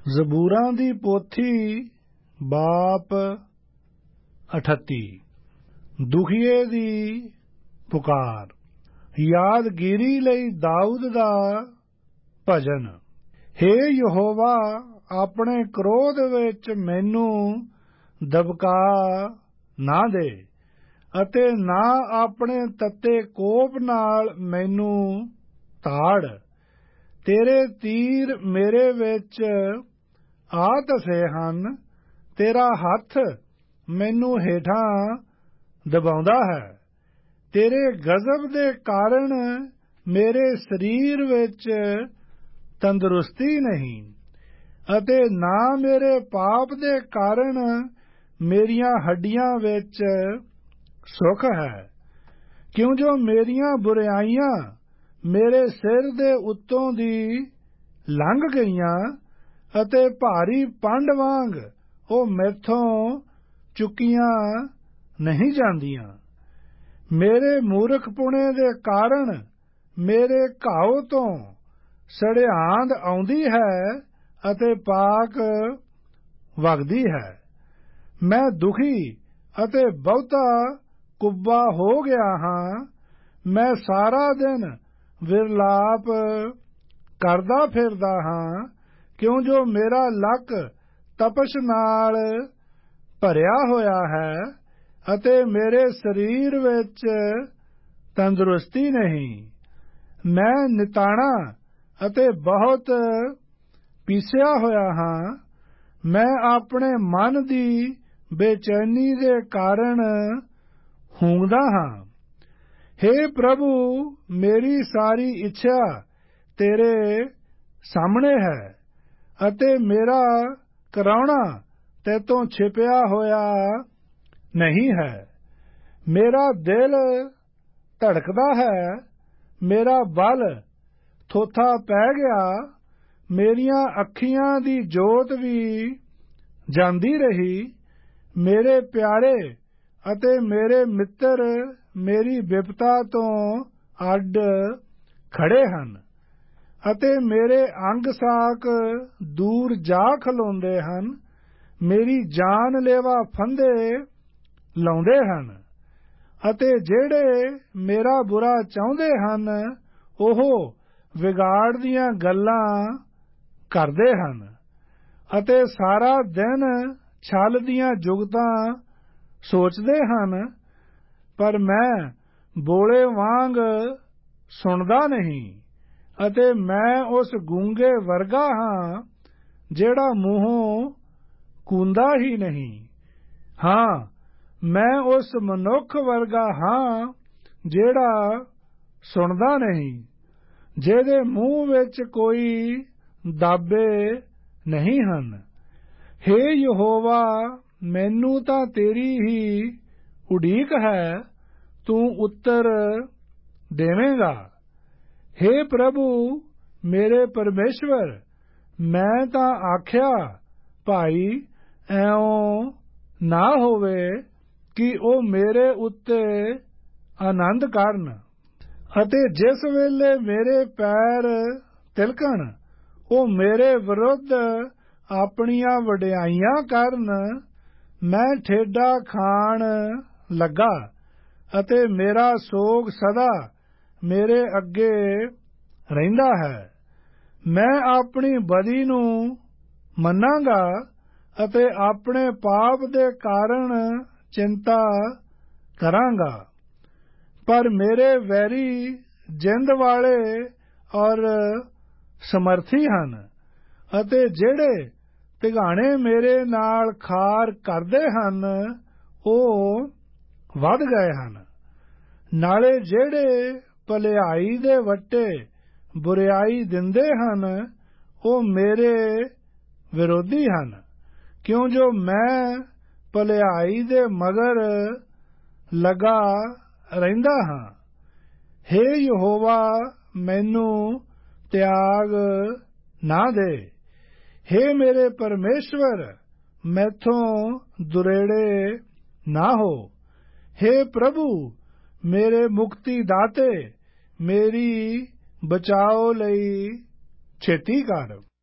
ਜ਼ਬੂਰਾਂ ਦੀ ਪੋਥੀ ਬਾਪ 38 ਦੁਖੀਏ ਦੀ ਪੁਕਾਰ। ਯਾਦਗੀਰੀ ਲਈ ਦਾਊਦ ਦਾ ਭਜਨ। ਹੇ ਯਹੋਵਾ, ਆਪਣੇ ਕ੍ਰੋਧ ਵਿੱਚ ਮੈਨੂੰ ਦਬਕਾ ਨਾ ਦੇ ਅਤੇ ਨਾ ਆਪਣੇ ਤੱਤੇ ਕੋਪ ਨਾਲ ਮੈਨੂੰ ਤਾੜ। ਤੇਰੇ ਤੀਰ ਮੇਰੇ ਵਿੱਚ ਆ ਧਸੇ ਹਨ, ਤੇਰਾ ਹੱਥ ਮੈਨੂੰ ਹੇਠਾਂ ਦਬਾਉਂਦਾ ਹੈ। ਤੇਰੇ ਗਜ਼ਬ ਦੇ ਕਾਰਨ ਮੇਰੇ ਸਰੀਰ ਵਿੱਚ ਤੰਦਰੁਸਤੀ ਨਹੀਂ ਅਤੇ ਨਾ ਮੇਰੇ ਪਾਪ ਦੇ ਕਾਰਨ ਮੇਰੀਆਂ ਹੱਡੀਆਂ ਵਿੱਚ ਸੁੱਖ ਹੈ। ਕਿਉਂ ਜੋ ਮੇਰੀਆਂ ਬੁਰਾਈਆਂ ਮੇਰੇ ਸਿਰ ਦੇ ਉੱਤੋਂ ਦੀ ਲੰਘ ਗਈਆਂ ਅਤੇ ਭਾਰੀ ਪੰਡ ਵਾਂਗ ਉਹ ਮੈਥੋਂ ਚੁੱਕੀਆਂ ਨਹੀਂ ਜਾਂਦੀਆਂ। ਮੇਰੇ ਮੂਰਖਪੁਣੇ ਦੇ ਕਾਰਨ ਮੇਰੇ ਘਾਉ ਤੋਂ ਸੜਿਆਂਦ ਆਉਂਦੀ ਹੈ ਅਤੇ ਪਾਕ ਵਗਦੀ ਹੈ। ਮੈਂ ਦੁਖੀ ਅਤੇ ਬਹੁਤਾ ਕੁੱਬਾ ਹੋ ਗਿਆ ਹਾਂ। ਮੈਂ ਸਾਰਾ ਦਿਨ ਵਿਰਲਾਪ ਕਰਦਾ ਫਿਰਦਾ ਹਾਂ, ਕਿਉਂ ਜੋ ਮੇਰਾ ਲੱਕ ਤਪਸ਼ ਨਾਲ ਭਰਿਆ ਹੋਇਆ ਹੈ ਅਤੇ ਮੇਰੇ ਸਰੀਰ ਵਿੱਚ ਤੰਦਰੁਸਤੀ ਨਹੀਂ। ਮੈਂ ਨਿਤਾਣਾ ਅਤੇ ਬਹੁਤ ਪੀਸਿਆ ਹੋਇਆ ਹਾਂ। ਮੈਂ ਆਪਣੇ ਮਨ ਦੀ ਬੇਚੈਨੀ ਦੇ ਕਾਰਨ ਹੂੰਗਦਾ ਹਾਂ। ਹੇ ਪ੍ਰਭੂ, ਮੇਰੀ ਸਾਰੀ ਇੱਛਾ ਤੇਰੇ ਸਾਹਮਣੇ ਹੈ ਅਤੇ ਮੇਰਾ ਕਰਾਉਣਾ ਤੈਥੋਂ ਛਿਪਿਆ ਹੋਇਆ ਨਹੀਂ ਹੈ। ਮੇਰਾ ਦਿਲ ਧੜਕਦਾ ਹੈ, ਮੇਰਾ ਬਲ ਥੋਥਾ ਪੈ ਗਿਆ। ਮੇਰੀਆਂ ਅੱਖੀਆਂ ਦੀ ਜੋਤ ਵੀ ਜਾਂਦੀ ਰਹੀ। ਮੇਰੇ ਪਿਆਰੇ ਅਤੇ ਮੇਰੇ ਮਿੱਤਰ ਮੇਰੀ ਬਿਪਤਾ ਤੋਂ ਅੱਡ ਖੜੇ ਹਨ ਅਤੇ ਮੇਰੇ ਅੰਗ ਸਾਕ ਦੂਰ ਜਾ ਖਲੋਂਦੇ ਹਨ। ਮੇਰੀ ਜਾਨ ਲੇਵਾ ਫੰਦੇ ਲਾਉਂਦੇ ਹਨ ਅਤੇ ਜਿਹੜੇ ਮੇਰਾ ਬੁਰਾ ਚਾਹੁੰਦੇ ਹਨ ਉਹ ਵਿਗਾੜ ਦੀਆਂ ਗੱਲਾਂ ਕਰਦੇ ਹਨ ਅਤੇ ਸਾਰਾ ਦਿਨ ਛਲ ਦੀਆਂ ਜੁਗਤਾਂ ਸੋਚਦੇ ਹਨ। ਪਰ ਮੈਂ ਬੋਲੇ ਵਾਂਗ ਸੁਣਦਾ ਨਹੀਂ ਅਤੇ ਮੈਂ ਉਸ ਗੂੰਗੇ ਵਰਗਾ ਹਾਂ ਜਿਹੜਾ ਮੂੰਹੋਂ ਕੂੰਦਾ ਹੀ ਨਹੀਂ। ਹਾਂ, ਮੈਂ ਉਸ ਮਨੁੱਖ ਵਰਗਾ ਹਾਂ ਜਿਹੜਾ ਸੁਣਦਾ ਨਹੀਂ, ਜਿਹਦੇ ਮੂੰਹ ਵਿੱਚ ਕੋਈ ਦਾਬੇ ਨਹੀਂ ਹਨ। ਹੇ ਯਹੋਵਾ, ਮੈਨੂੰ ਤਾਂ ਤੇਰੀ ਹੀ ਉਡੀਕ ਹੈ, ਤੂੰ ਉੱਤਰ ਦੇਵੇਂਗਾ। ਹੇ ਪ੍ਰਭੂ ਮੇਰੇ ਪਰਮੇਸ਼ਵਰ, ਮੈਂ ਤਾਂ ਆਖਿਆ, ਭਾਈ ਐਉਂ ਨਾ ਹੋਵੇ ਕਿ ਉਹ ਮੇਰੇ ਉੱਤੇ ਆਨੰਦ ਕਰਨ ਅਤੇ ਜਿਸ ਵੇਲੇ ਮੇਰੇ ਪੈਰ ਤਿਲਕਣ ਉਹ ਮੇਰੇ ਵਿਰੁੱਧ ਆਪਣੀਆਂ ਵਡਿਆਈਆਂ ਕਰਨ। ਮੈਂ ਠੇਡਾ ਖਾਣ ਲੱਗਾ ਅਤੇ ਮੇਰਾ ਸੋਗ ਸਦਾ ਮੇਰੇ ਅੱਗੇ ਰਹਿੰਦਾ ਹੈ। ਮੈਂ ਆਪਣੀ ਬਦੀ ਨੂੰ ਮੰਨਾਂਗਾ ਅਤੇ ਆਪਣੇ ਪਾਪ ਦੇ ਕਾਰਨ ਚਿੰਤਾ ਕਰਾਂਗਾ। ਪਰ ਮੇਰੇ ਵੈਰੀ ਜਿੰਦ ਵਾਲੇ ਔਰ ਸਮਰਥੀ ਹਨ ਅਤੇ ਜਿਹੜੇ ਤਿਗਾਣੇ ਮੇਰੇ ਨਾਲ ਖਾਰ ਕਰਦੇ ਹਨ ਉਹ ਵਧ ਗਏ ਹਨ। ਨਾਲੇ ਜਿਹੜੇ ਭਲਾਈ ਦੇ ਵੱਟੇ ਬੁਰਿਆਈ ਦਿੰਦੇ ਹਨ ਉਹ ਮੇਰੇ ਵਿਰੋਧੀ ਹਨ, ਕਿਉਂ ਜੋ ਮੈਂ ਭਲਾਈ ਦੇ ਮਗਰ ਲੱਗਾ ਰਹਿੰਦਾ ਹਾਂ। ਹੇ ਯਹੋਵਾ, ਮੈਨੂੰ ਤਿਆਗ ਨਾ ਦੇ। ਹੇ ਮੇਰੇ ਪਰਮੇਸ਼ਵਰ, ਮੈਥੋਂ ਦੁਰੇੜੇ ਨਾ ਹੋ। ਹੇ ਪ੍ਰਭੂ ਮੇਰੇ ਮੁਕਤੀ ਦਾਤੇ, ਮੇਰੀ ਬਚਾਓ ਲਈ ਛੇਤੀ ਕਰ।